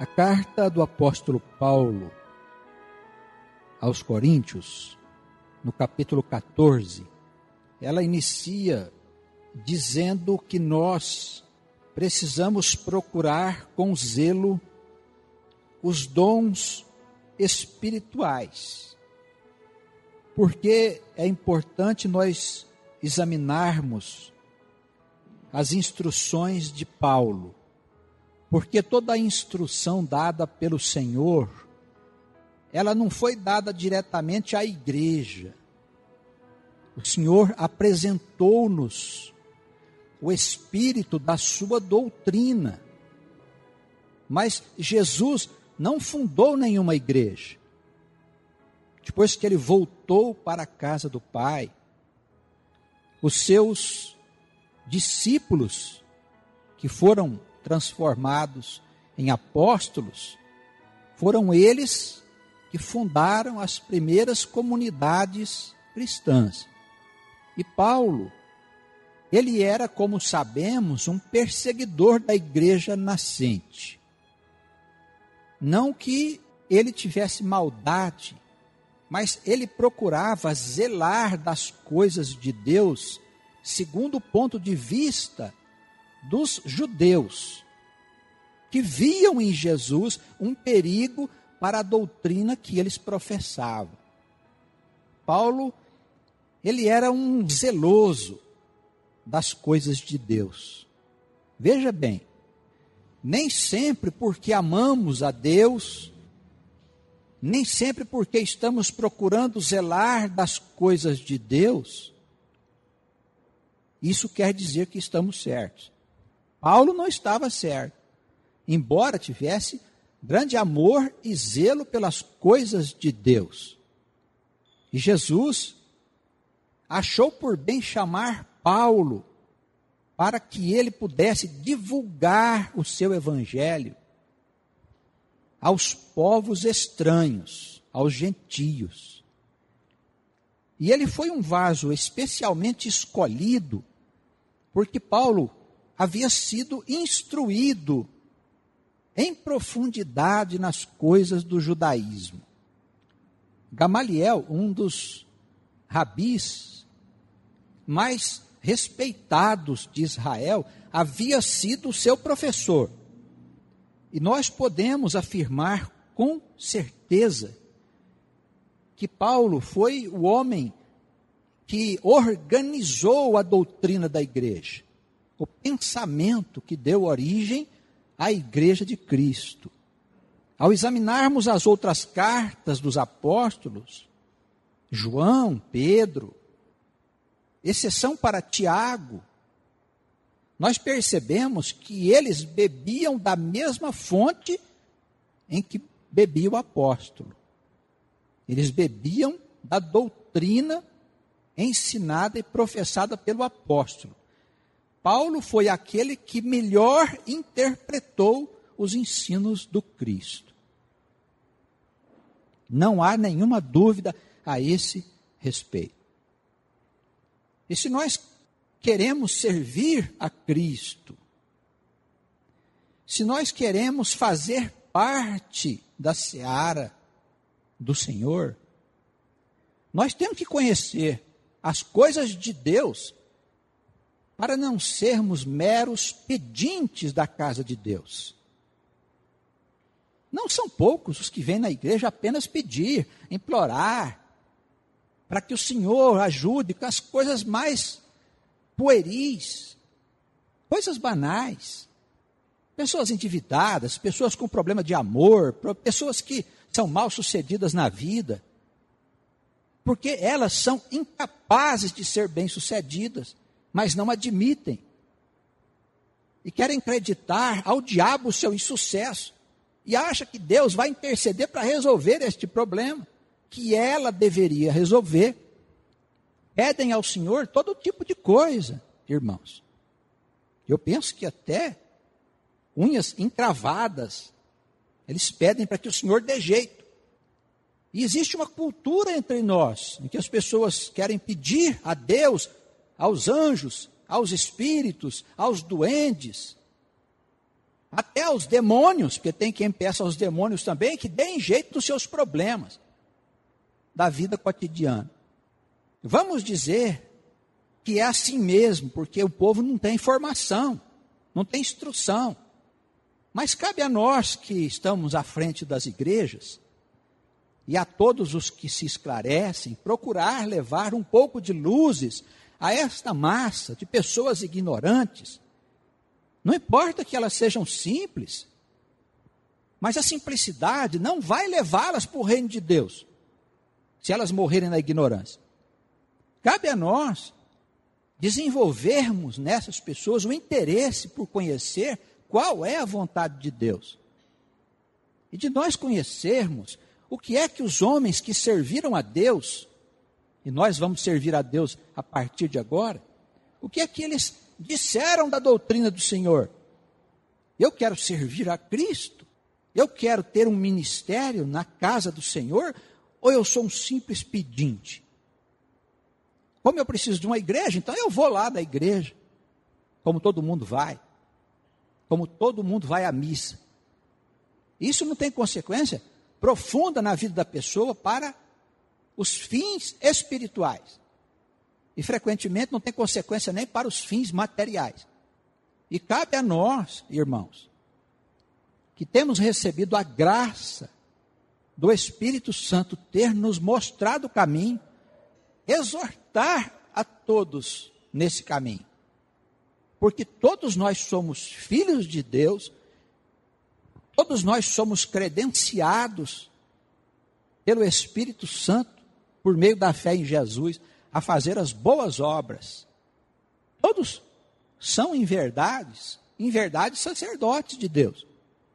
A carta do apóstolo Paulo aos Coríntios, no capítulo 14, ela inicia dizendo que nós precisamos procurar com zelo os dons espirituais, porque é importante nós examinarmos as instruções de Paulo, porque toda a instrução dada pelo Senhor, ela não foi dada diretamente à igreja. O Senhor apresentou-nos o espírito da sua doutrina, mas Jesus não fundou nenhuma igreja. Depois que ele voltou para a casa do Pai, os seus discípulos, que foram transformados em apóstolos, foram eles que fundaram as primeiras comunidades cristãs. E Paulo, ele era, como sabemos, um perseguidor da igreja nascente. Não que ele tivesse maldade, mas ele procurava zelar das coisas de Deus segundo o ponto de vista dos judeus, que viam em Jesus um perigo para a doutrina que eles professavam. Paulo, ele era um zeloso das coisas de Deus. Veja bem, nem sempre porque amamos a Deus, nem sempre porque estamos procurando zelar das coisas de Deus, isso quer dizer que estamos certos. Paulo não estava certo, embora tivesse grande amor e zelo pelas coisas de Deus. E Jesus achou por bem chamar Paulo para que ele pudesse divulgar o seu evangelho aos povos estranhos, aos gentios. E ele foi um vaso especialmente escolhido, porque Paulo havia sido instruído em profundidade nas coisas do judaísmo. Gamaliel, um dos rabis mais respeitados de Israel, havia sido seu professor. E nós podemos afirmar com certeza que Paulo foi o homem que organizou a doutrina da igreja, o pensamento que deu origem à igreja de Cristo. Ao examinarmos as outras cartas dos apóstolos, João, Pedro, exceção para Tiago, nós percebemos que eles bebiam da mesma fonte em que bebia o apóstolo. Eles bebiam da doutrina ensinada e professada pelo apóstolo. Paulo foi aquele que melhor interpretou os ensinos do Cristo. Não há nenhuma dúvida a esse respeito. E se nós queremos servir a Cristo, se nós queremos fazer parte da seara do Senhor, nós temos que conhecer as coisas de Deus para não sermos meros pedintes da casa de Deus. Não são poucos os que vêm na igreja apenas pedir, implorar, para que o Senhor ajude com as coisas mais pueris, coisas banais. Pessoas endividadas, pessoas com problema de amor, pessoas que são mal sucedidas na vida, porque elas são incapazes de ser bem-sucedidas, mas não admitem. E querem acreditar ao diabo o seu insucesso. E acha que Deus vai interceder para resolver este problema, que ela deveria resolver. Pedem ao Senhor todo tipo de coisa, irmãos. Eu penso que até unhas encravadas, eles pedem para que o Senhor dê jeito. E existe uma cultura entre nós, em que as pessoas querem pedir a Deus, aos anjos, aos espíritos, aos duendes, até aos demônios, porque tem quem peça aos demônios também, que deem jeito dos seus problemas da vida cotidiana. Vamos dizer que é assim mesmo, porque o povo não tem informação, não tem instrução. Mas cabe a nós que estamos à frente das igrejas, e a todos os que se esclarecem, procurar levar um pouco de luzes a esta massa de pessoas ignorantes. Não importa que elas sejam simples, mas a simplicidade não vai levá-las para o reino de Deus, se elas morrerem na ignorância. Cabe a nós desenvolvermos nessas pessoas o interesse por conhecer qual é a vontade de Deus. E de nós conhecermos o que é que os homens que serviram a Deus, e nós vamos servir a Deus a partir de agora, o que é que eles disseram da doutrina do Senhor. Eu quero servir a Cristo? Eu quero ter um ministério na casa do Senhor? Ou eu sou um simples pedinte? Como eu preciso de uma igreja, então eu vou lá da igreja, como todo mundo vai. Como todo mundo vai à missa. Isso não tem consequência profunda na vida da pessoa para os fins espirituais. E frequentemente não tem consequência nem para os fins materiais. E cabe a nós, irmãos, que temos recebido a graça do Espírito Santo ter nos mostrado o caminho, exortar a todos nesse caminho. Porque todos nós somos filhos de Deus, todos nós somos credenciados pelo Espírito Santo, por meio da fé em Jesus, a fazer as boas obras. Todos são em verdade, sacerdotes de Deus.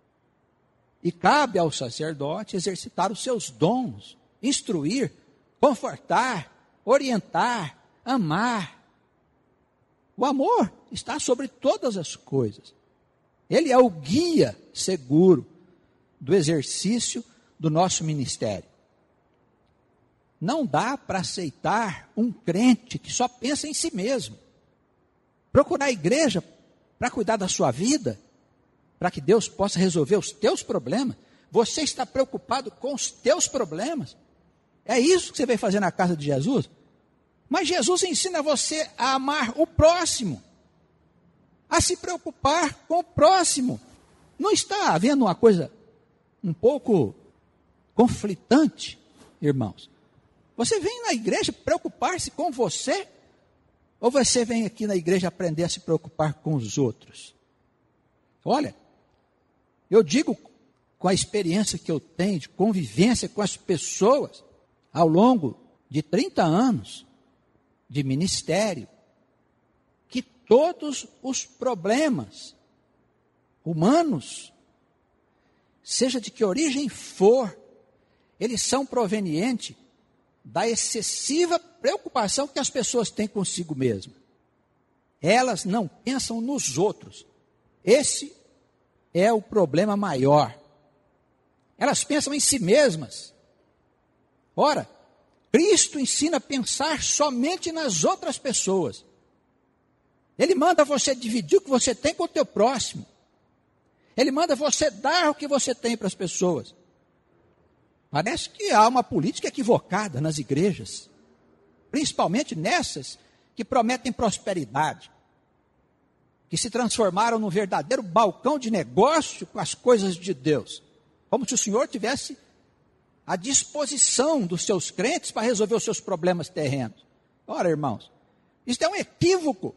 E cabe ao sacerdote exercitar os seus dons, instruir, confortar, orientar, amar. O amor está sobre todas as coisas. Ele é o guia seguro do exercício do nosso ministério. Não dá para aceitar um crente que só pensa em si mesmo. Procurar a igreja para cuidar da sua vida, para que Deus possa resolver os teus problemas. Você está preocupado com os teus problemas? É isso que você veio fazer na casa de Jesus? Mas Jesus ensina você a amar o próximo, a se preocupar com o próximo. Não está havendo uma coisa um pouco conflitante, irmãos? Você vem na igreja preocupar-se com você? Ou você vem aqui na igreja aprender a se preocupar com os outros? Olha, eu digo com a experiência que eu tenho de convivência com as pessoas ao longo de 30 anos de ministério, que todos os problemas humanos, seja de que origem for, eles são provenientes da excessiva preocupação que as pessoas têm consigo mesmas. Elas não pensam nos outros. Esse é o problema maior. Elas pensam em si mesmas. Ora, Cristo ensina a pensar somente nas outras pessoas. Ele manda você dividir o que você tem com o teu próximo. Ele manda você dar o que você tem para as pessoas. Parece que há uma política equivocada nas igrejas, principalmente nessas que prometem prosperidade, que se transformaram num verdadeiro balcão de negócio com as coisas de Deus, como se o Senhor tivesse à disposição dos seus crentes para resolver os seus problemas terrenos. Ora, irmãos, isso é um equívoco.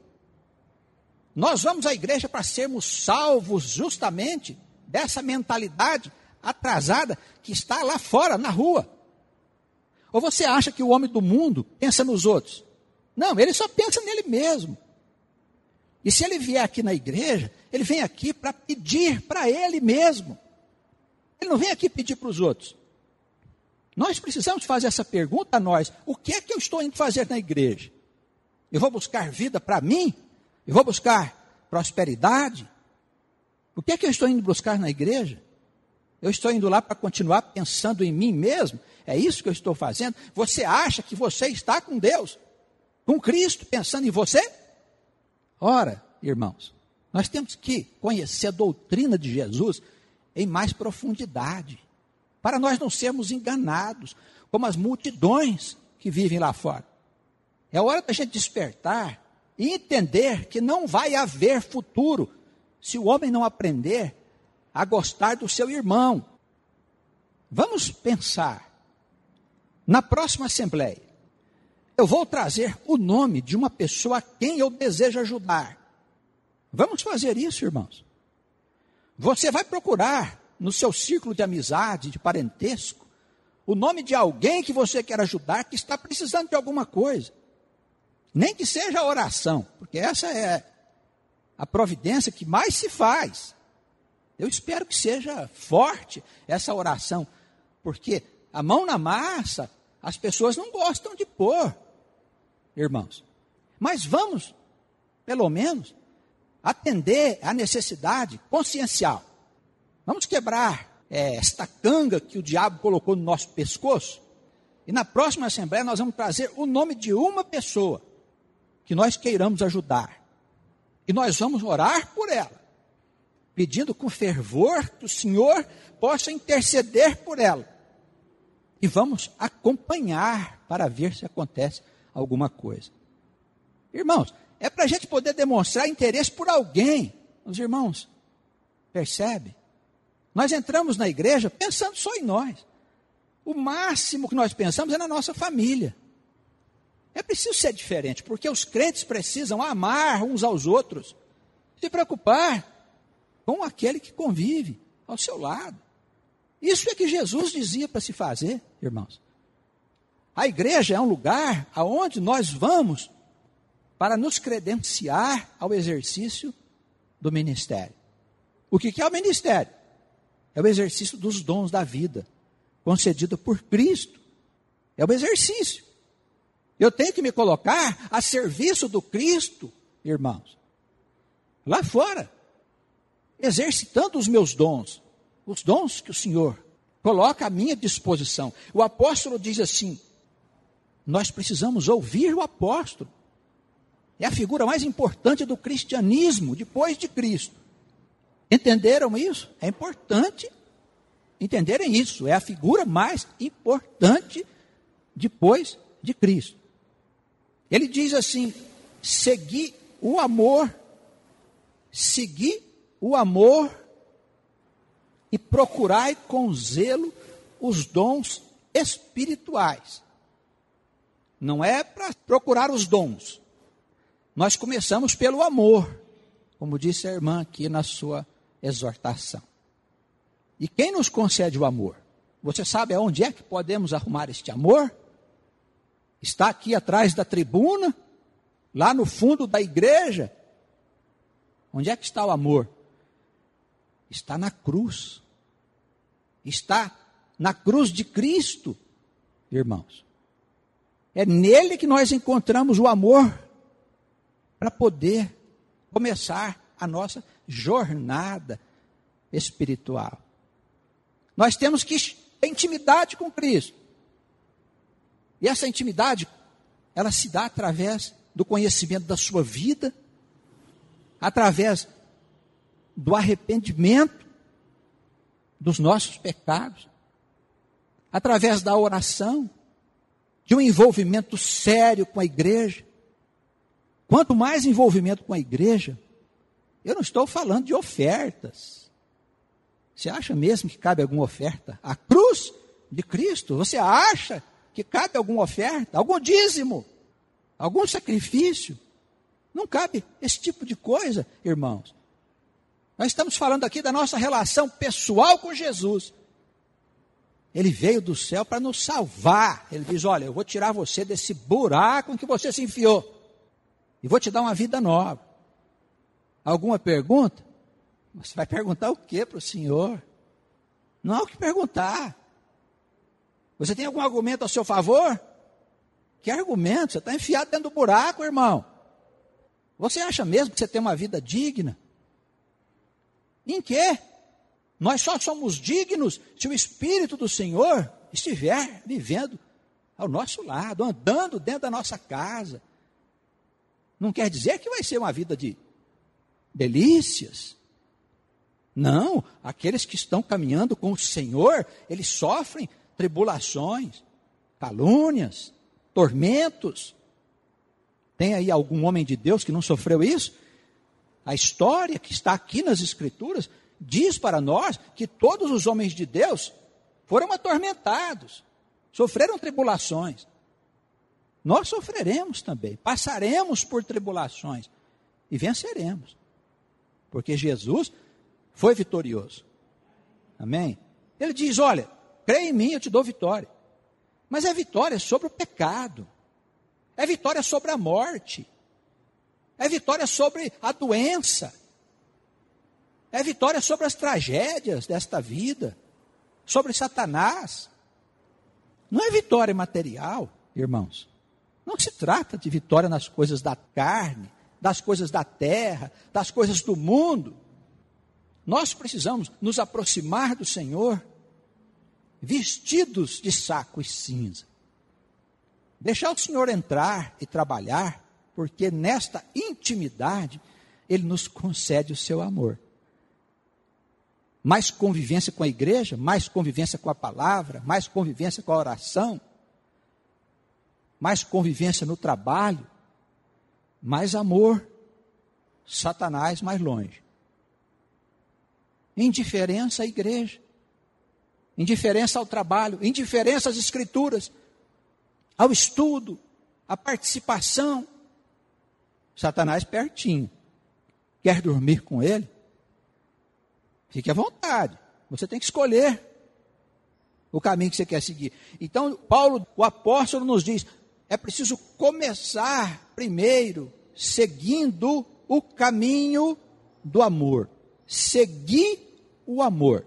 Nós vamos à igreja para sermos salvos justamente dessa mentalidade atrasada que está lá fora, na rua. Ou você acha que o homem do mundo pensa nos outros? Não, ele só pensa nele mesmo. E se ele vier aqui na igreja, ele vem aqui para pedir para ele mesmo. Ele não vem aqui pedir para os outros. Nós precisamos fazer essa pergunta a nós. O que é que eu estou indo fazer na igreja? Eu vou buscar vida para mim? Eu vou buscar prosperidade? O que é que eu estou indo buscar na igreja? Eu estou indo lá para continuar pensando em mim mesmo? É isso que eu estou fazendo? Você acha que você está com Deus, com Cristo, pensando em você? Ora, irmãos, Nós temos que conhecer a doutrina de Jesus em mais profundidade, para nós não sermos enganados, como as multidões que vivem lá fora. É hora da gente despertar e entender que não vai haver futuro se o homem não aprender a gostar do seu irmão. Vamos pensar. Na próxima assembleia, eu vou trazer o nome de uma pessoa a quem eu desejo ajudar. Vamos fazer isso, irmãos. Você vai procurar no seu círculo de amizade, de parentesco, o nome de alguém que você quer ajudar, que está precisando de alguma coisa. Nem que seja oração, porque essa é a providência que mais se faz. Eu espero que seja forte essa oração, porque a mão na massa, as pessoas não gostam de pôr, irmãos. Mas vamos, pelo menos, atender à necessidade consciencial. Vamos quebrar esta canga que o diabo colocou no nosso pescoço. E na próxima assembleia nós vamos trazer o nome de uma pessoa que nós queiramos ajudar. E nós vamos orar por ela, pedindo com fervor que o Senhor possa interceder por ela. E vamos acompanhar para ver se acontece alguma coisa. Irmãos, é para a gente poder demonstrar interesse por alguém. Os irmãos, percebe? Nós entramos na igreja pensando só em nós. O máximo que nós pensamos é na nossa família. É preciso ser diferente, porque os crentes precisam amar uns aos outros, se preocupar com aquele que convive ao seu lado. Isso é que Jesus dizia para se fazer, irmãos. A igreja é um lugar aonde nós vamos para nos credenciar ao exercício do ministério. O que é o ministério? É o exercício dos dons da vida, concedido por Cristo. É o exercício. Eu tenho que me colocar a serviço do Cristo, irmãos, lá fora, exercitando os meus dons, os dons que o Senhor coloca à minha disposição. O apóstolo diz assim, nós precisamos ouvir o apóstolo. É a figura mais importante do cristianismo, depois de Cristo. Entenderam isso? É importante entenderem isso. É a figura mais importante depois de Cristo. Ele diz assim, segui o amor e procurai com zelo os dons espirituais. Não é para procurar os dons. Nós começamos pelo amor, como disse a irmã aqui na sua exortação. E quem nos concede o amor? Você sabe aonde é que podemos arrumar este amor? Está aqui atrás da tribuna, lá no fundo da igreja. Onde é que está o amor? Está na cruz. Está na cruz de Cristo, irmãos. É nele que nós encontramos o amor para poder começar a nossa jornada espiritual. Nós temos que ter intimidade com Cristo. E essa intimidade, ela se dá através do conhecimento da sua vida, através do arrependimento dos nossos pecados, através da oração, de um envolvimento sério com a igreja. Quanto mais envolvimento com a igreja, eu não estou falando de ofertas. Você acha mesmo que cabe alguma oferta? A cruz de Cristo, você acha que cabe alguma oferta, algum dízimo, algum sacrifício? Não cabe esse tipo de coisa, irmãos. Nós estamos falando aqui da nossa relação pessoal com Jesus. Ele veio do céu para nos salvar. Ele diz, olha, eu vou tirar você desse buraco em que você se enfiou. E vou te dar uma vida nova. Alguma pergunta? Você vai perguntar o que para o Senhor? Não há o que perguntar. Você tem algum argumento a seu favor? Que argumento? Você está enfiado dentro do buraco, irmão. Você acha mesmo que você tem uma vida digna? Em quê? Nós só somos dignos se o Espírito do Senhor estiver vivendo ao nosso lado, andando dentro da nossa casa. Não quer dizer que vai ser uma vida de delícias. Não, aqueles que estão caminhando com o Senhor, eles sofrem tribulações, calúnias, tormentos. Tem aí algum homem de Deus que não sofreu isso? A história que está aqui nas Escrituras diz para nós que todos os homens de Deus foram atormentados, sofreram tribulações. Nós sofreremos também, passaremos por tribulações e venceremos, porque Jesus foi vitorioso. Amém? Ele diz, olha, crê em mim, eu te dou vitória. Mas é vitória sobre o pecado, é vitória sobre a morte, é vitória sobre a doença, é vitória sobre as tragédias desta vida, sobre Satanás. Não é vitória material, irmãos. Não se trata de vitória nas coisas da carne, das coisas da terra, das coisas do mundo. Nós precisamos nos aproximar do Senhor vestidos de saco e cinza. Deixar o Senhor entrar e trabalhar, porque nesta intimidade Ele nos concede o seu amor. Mais convivência com a igreja, mais convivência com a palavra, mais convivência com a oração, mais convivência no trabalho, mais amor, Satanás mais longe. Indiferença à igreja, indiferença ao trabalho, indiferença às escrituras, ao estudo, à participação. Satanás pertinho. Quer dormir com ele? Fique à vontade. Você tem que escolher o caminho que você quer seguir. Então, Paulo, o apóstolo, nos diz, é preciso começar primeiro seguindo o caminho do amor. Seguir o amor.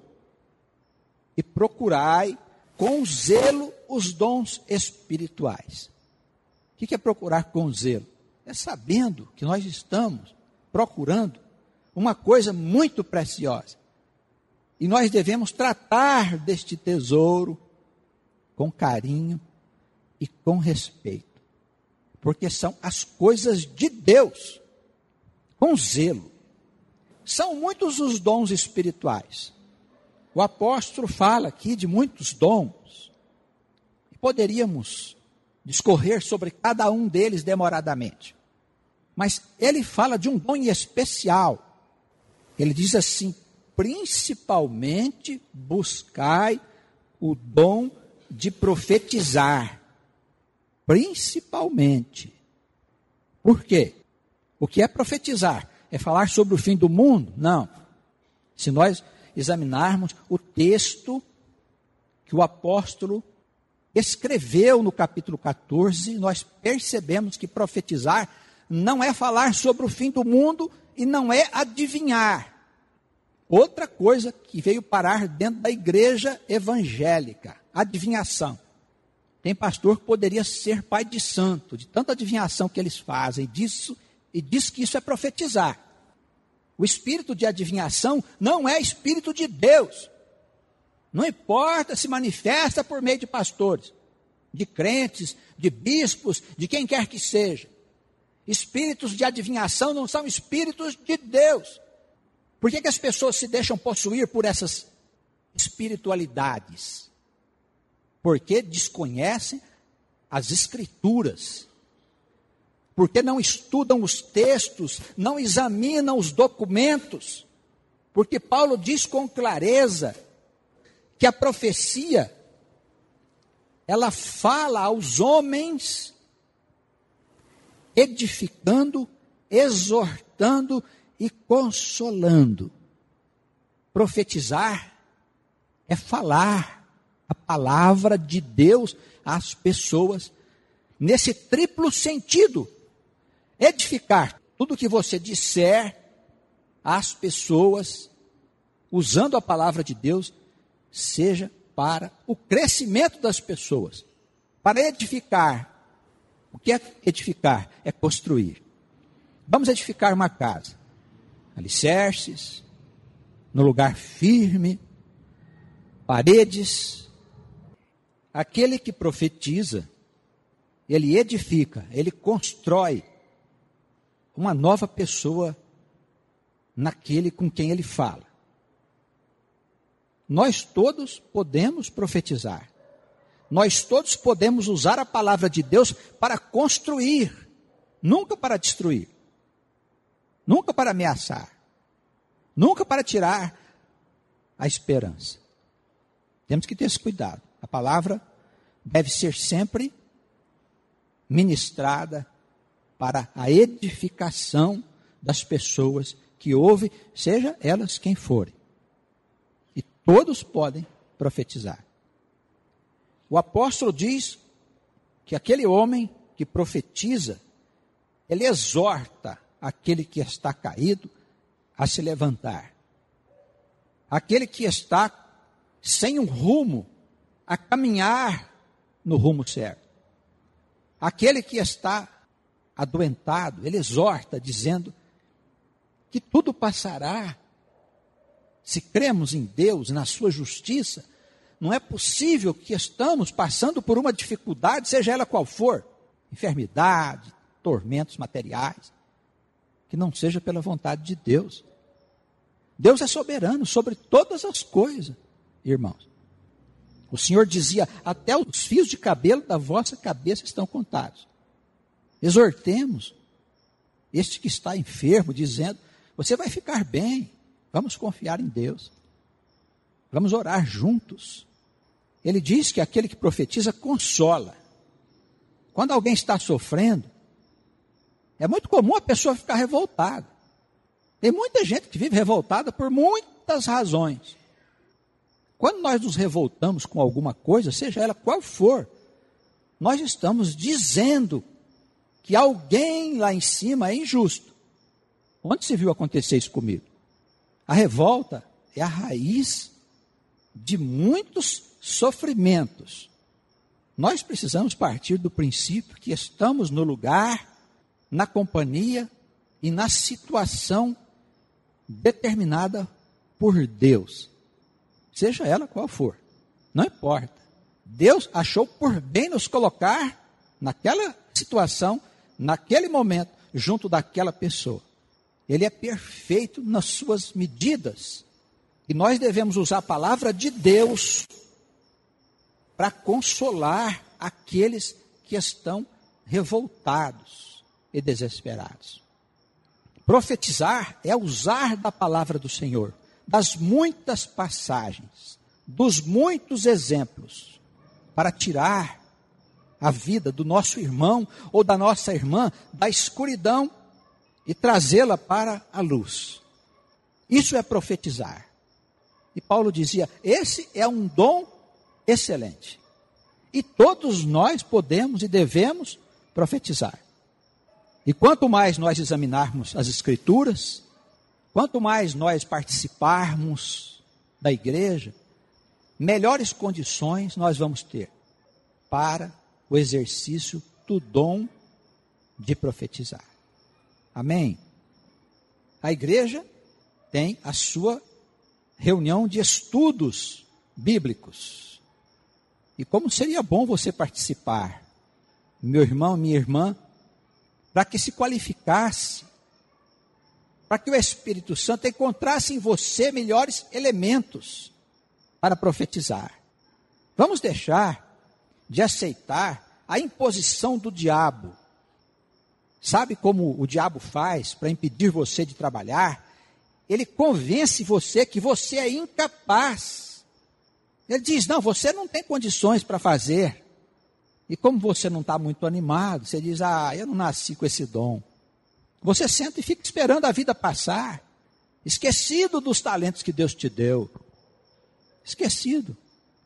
E procurai com zelo os dons espirituais. O que é procurar com zelo? É sabendo que nós estamos procurando uma coisa muito preciosa. E nós devemos tratar deste tesouro com carinho e com respeito. Porque são as coisas de Deus, com zelo. São muitos os dons espirituais. O apóstolo fala aqui de muitos dons. E poderíamos discorrer sobre cada um deles demoradamente. Mas ele fala de um dom em especial. Ele diz assim, principalmente buscai o dom de profetizar. Principalmente. Por quê? O que é profetizar? É falar sobre o fim do mundo? Não. Se nós examinarmos o texto que o apóstolo escreveu no capítulo 14, nós percebemos que profetizar não é falar sobre o fim do mundo e não é adivinhar. Outra coisa que veio parar dentro da igreja evangélica, adivinhação. Tem pastor que poderia ser pai de santo, de tanta adivinhação que eles fazem, e diz que isso é profetizar. O espírito de adivinhação não é espírito de Deus. Não importa se manifesta por meio de pastores, de crentes, de bispos, de quem quer que seja. Espíritos de adivinhação não são espíritos de Deus. Por que as pessoas se deixam possuir por essas espiritualidades? Porque desconhecem as escrituras. Porque não estudam os textos, não examinam os documentos. Porque Paulo diz com clareza que a profecia, ela fala aos homens, edificando, exortando e consolando. Profetizar é falar a palavra de Deus às pessoas, nesse triplo sentido. Edificar tudo que você disser às pessoas, usando a palavra de Deus, seja para o crescimento das pessoas. Para edificar. O que é edificar? É construir. Vamos edificar uma casa. Alicerces, no lugar firme, paredes. Aquele que profetiza, ele edifica, ele constrói uma nova pessoa naquele com quem ele fala. Nós todos podemos profetizar. Nós todos podemos usar a palavra de Deus para construir, nunca para destruir, nunca para ameaçar, nunca para tirar a esperança. Temos que ter esse cuidado. A palavra deve ser sempre ministrada para a edificação das pessoas que ouvem, seja elas quem forem. E todos podem profetizar. O apóstolo diz que aquele homem que profetiza, ele exorta aquele que está caído a se levantar. Aquele que está sem um rumo, a caminhar no rumo certo. Aquele que está adoentado, ele exorta, dizendo que tudo passará. Se cremos em Deus, na sua justiça, não é possível que estamos passando por uma dificuldade, seja ela qual for, enfermidade, tormentos materiais, que não seja pela vontade de Deus. Deus é soberano sobre todas as coisas, irmãos. O Senhor dizia, até os fios de cabelo da vossa cabeça estão contados. Exortemos este que está enfermo, dizendo, você vai ficar bem, vamos confiar em Deus. Vamos orar juntos. Ele diz que aquele que profetiza consola. Quando alguém está sofrendo, é muito comum a pessoa ficar revoltada. Tem muita gente que vive revoltada por muitas razões. Quando nós nos revoltamos com alguma coisa, seja ela qual for, nós estamos dizendo que alguém lá em cima é injusto. Onde se viu acontecer isso comigo? A revolta é a raiz de muitos sofrimentos. Nós precisamos partir do princípio que estamos no lugar, na companhia e na situação determinada por Deus. Seja ela qual for, não importa. Deus achou por bem nos colocar naquela situação, naquele momento, junto daquela pessoa. Ele é perfeito nas suas medidas. E nós devemos usar a palavra de Deus para consolar aqueles que estão revoltados e desesperados. Profetizar é usar da palavra do Senhor, das muitas passagens, dos muitos exemplos, para tirar a vida do nosso irmão ou da nossa irmã da escuridão e trazê-la para a luz. Isso é profetizar. E Paulo dizia, esse é um dom excelente. E todos nós podemos e devemos profetizar. E quanto mais nós examinarmos as Escrituras, quanto mais nós participarmos da igreja, melhores condições nós vamos ter para o exercício do dom de profetizar. Amém? A igreja tem a sua reunião de estudos bíblicos. E como seria bom você participar, meu irmão, minha irmã, para que se qualificasse, para que o Espírito Santo encontrasse em você melhores elementos para profetizar. Vamos deixar de aceitar a imposição do diabo. Sabe como o diabo faz para impedir você de trabalhar? Ele convence você que você é incapaz. Ele diz, não, você não tem condições para fazer. E como você não está muito animado, você diz, eu não nasci com esse dom. Você senta e fica esperando a vida passar, esquecido dos talentos que Deus te deu. Esquecido.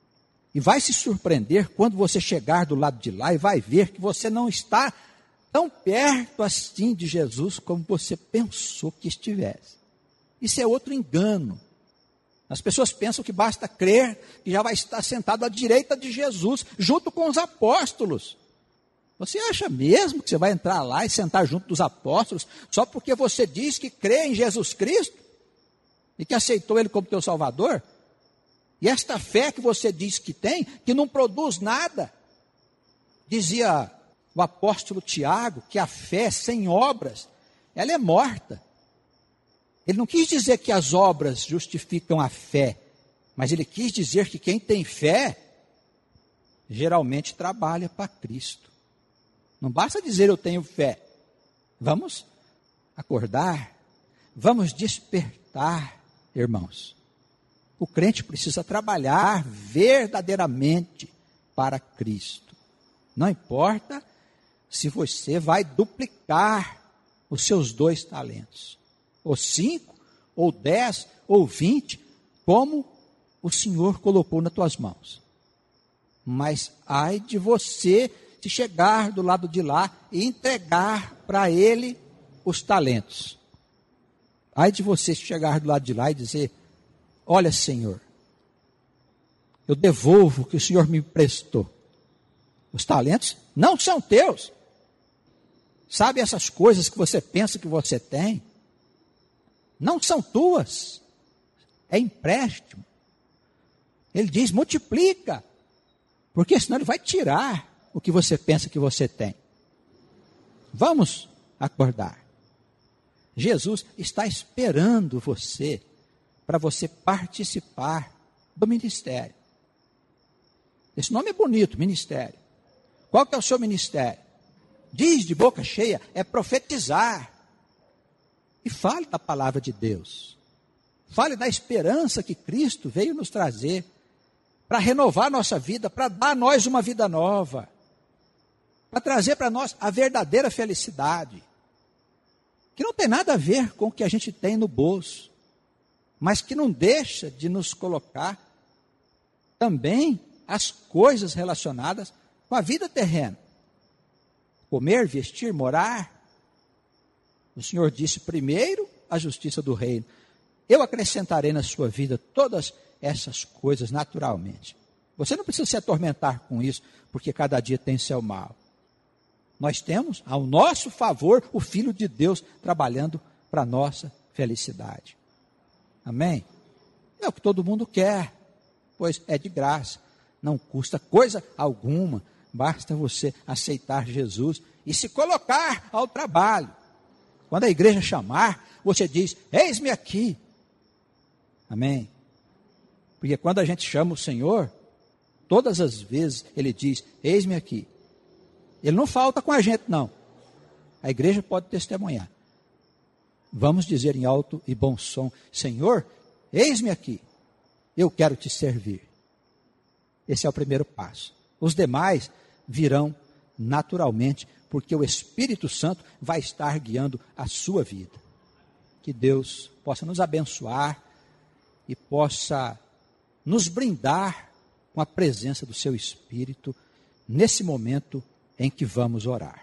E vai se surpreender quando você chegar do lado de lá e vai ver que você não está tão perto assim de Jesus como você pensou que estivesse. Isso é outro engano. As pessoas pensam que basta crer que já vai estar sentado à direita de Jesus, junto com os apóstolos. Você acha mesmo que você vai entrar lá e sentar junto dos apóstolos só porque você diz que crê em Jesus Cristo e que aceitou Ele como teu Salvador? E esta fé que você diz que tem, que não produz nada. Dizia o apóstolo Tiago que a fé sem obras, ela é morta. Ele não quis dizer que as obras justificam a fé, mas ele quis dizer que quem tem fé geralmente trabalha para Cristo. Não basta dizer eu tenho fé. Vamos acordar, vamos despertar, irmãos. O crente precisa trabalhar verdadeiramente para Cristo. Não importa se você vai duplicar os seus 2 talentos, ou 5, ou 10, ou 20, como o Senhor colocou nas tuas mãos. Mas ai de você se chegar do lado de lá e entregar para Ele os talentos. Ai de você se chegar do lado de lá e dizer: olha, Senhor, eu devolvo o que o Senhor me emprestou. Os talentos não são teus. Sabe essas coisas que você pensa que você tem? Não são tuas. É empréstimo. Ele diz: multiplica. Porque senão ele vai tirar o que você pensa que você tem. Vamos acordar. Jesus está esperando você para você participar do ministério. Esse nome é bonito, ministério. Qual que é o seu ministério? Diz de boca cheia, é profetizar. E fale da palavra de Deus. Fale da esperança que Cristo veio nos trazer para renovar a nossa vida, para dar a nós uma vida nova, para trazer para nós a verdadeira felicidade, que não tem nada a ver com o que a gente tem no bolso, mas que não deixa de nos colocar também as coisas relacionadas com a vida terrena. Comer, vestir, morar. O Senhor disse: primeiro a justiça do reino. Eu acrescentarei na sua vida todas essas coisas naturalmente. Você não precisa se atormentar com isso, porque cada dia tem seu mal. Nós temos ao nosso favor o Filho de Deus trabalhando para a nossa felicidade. Amém? É o que todo mundo quer, pois é de graça, não custa coisa alguma, basta você aceitar Jesus e se colocar ao trabalho. Quando a igreja chamar, você diz: eis-me aqui. Amém? Porque quando a gente chama o Senhor, todas as vezes Ele diz: eis-me aqui. Ele não falta com a gente, não. A igreja pode testemunhar. Vamos dizer em alto e bom som: Senhor, eis-me aqui. Eu quero te servir. Esse é o primeiro passo. Os demais virão naturalmente, porque o Espírito Santo vai estar guiando a sua vida. Que Deus possa nos abençoar e possa nos brindar com a presença do seu Espírito nesse momento em que vamos orar.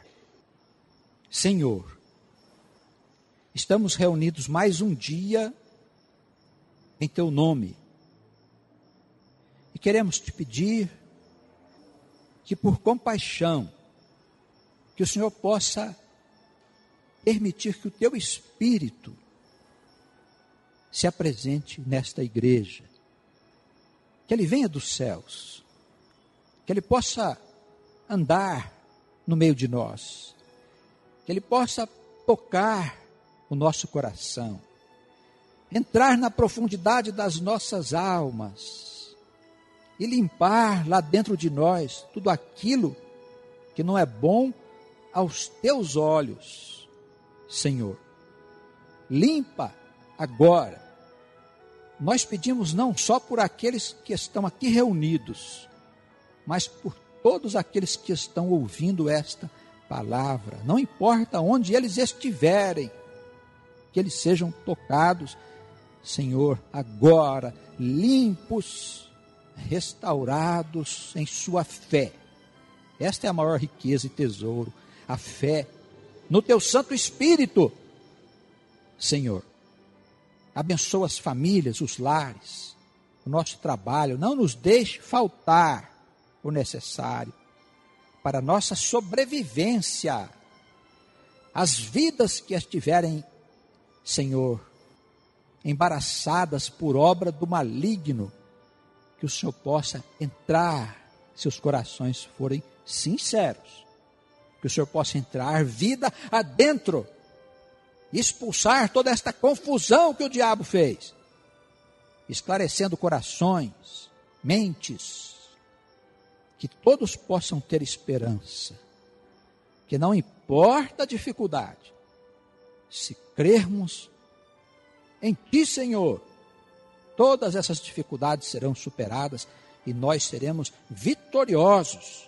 Senhor, estamos reunidos mais um dia em teu nome e queremos te pedir que por compaixão, que o Senhor possa permitir que o teu Espírito se apresente nesta igreja, que ele venha dos céus, que ele possa andar no meio de nós, que ele possa tocar o nosso coração, entrar na profundidade das nossas almas e limpar lá dentro de nós tudo aquilo que não é bom aos teus olhos, Senhor. Limpa agora. Nós pedimos não só por aqueles que estão aqui reunidos, mas por todos aqueles que estão ouvindo esta palavra. Não importa onde eles estiverem, que eles sejam tocados, Senhor, agora, limpos, restaurados em sua fé. Esta é a maior riqueza e tesouro, a fé no teu Santo Espírito, Senhor. Abençoa as famílias, os lares, o nosso trabalho. Não nos deixe faltar o necessário para a nossa sobrevivência. As vidas que estiverem, Senhor, embaraçadas por obra do maligno, que o Senhor possa entrar, se os corações forem sinceros, que o Senhor possa entrar vida adentro expulsar toda esta confusão que o diabo fez, esclarecendo corações, mentes, que todos possam ter esperança, que não importa a dificuldade, se crermos em Ti, Senhor, todas essas dificuldades serão superadas e nós seremos vitoriosos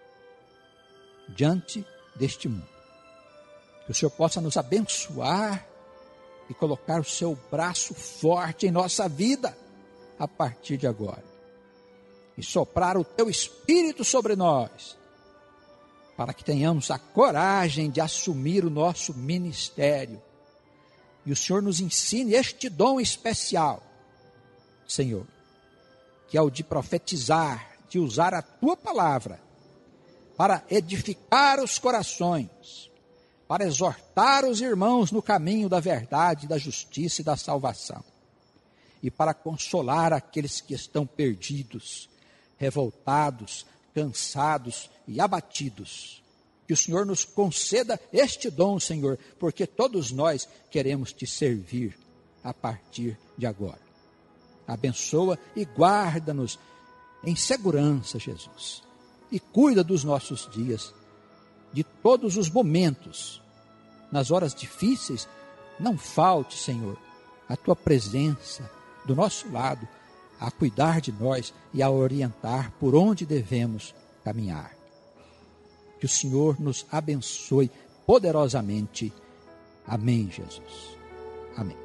diante deste mundo. Que o Senhor possa nos abençoar e colocar o seu braço forte em nossa vida a partir de agora. E soprar o teu Espírito sobre nós, para que tenhamos a coragem de assumir o nosso ministério. E o Senhor nos ensine este dom especial, Senhor, que é o de profetizar, de usar a tua palavra para edificar os corações, para exortar os irmãos no caminho da verdade, da justiça e da salvação, e para consolar aqueles que estão perdidos, revoltados, cansados e abatidos. Que o Senhor nos conceda este dom, Senhor, porque todos nós queremos te servir a partir de agora. Abençoa e guarda-nos em segurança, Jesus, e cuida dos nossos dias, de todos os momentos. Nas horas difíceis, não falte, Senhor, a tua presença do nosso lado, a cuidar de nós e a orientar por onde devemos caminhar. Que o Senhor nos abençoe poderosamente. Amém, Jesus. Amém.